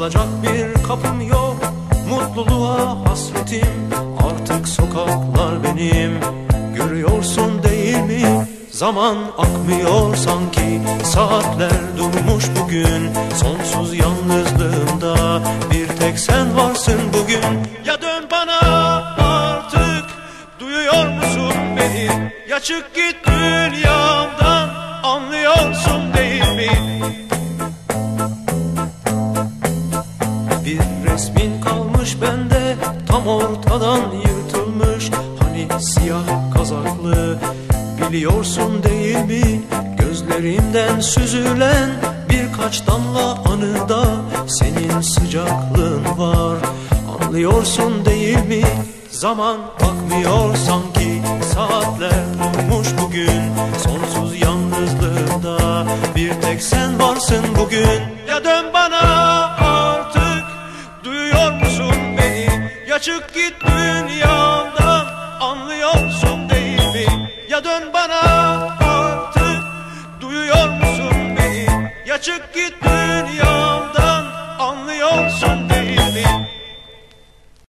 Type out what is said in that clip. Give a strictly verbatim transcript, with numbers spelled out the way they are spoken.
Çalacak bir kapım yok, mutluluğa hasretim. Artık sokaklar benim, görüyorsun değil mi? Zaman akmıyor sanki, saatler durmuş bugün. Sonsuz yalnızlığımda bir tek sen varsın bugün. Ya dön bana artık, duyuyor musun beni? Ya çık git dünyamdan, anlıyorsun değil mi? Bir resmin kalmış bende, tam ortadan yırtılmış. Hani siyah kazaklı, biliyorsun değil mi? Gözlerimden süzülen birkaç damla anıda senin sıcaklığın var, anlıyorsun değil mi? Zaman akmıyor sanki, saatler durmuş bugün. Sonsuz yalnızlığımda bir tek sen varsın bugün. Ya dön bana artık, duyuyor musun beni? Ya çık git dünyamdan, anlıyorsun değil mi? Ya dön bana artık, duyuyor musun beni? Ya çık git dünyamdan, anlıyorsun değil mi?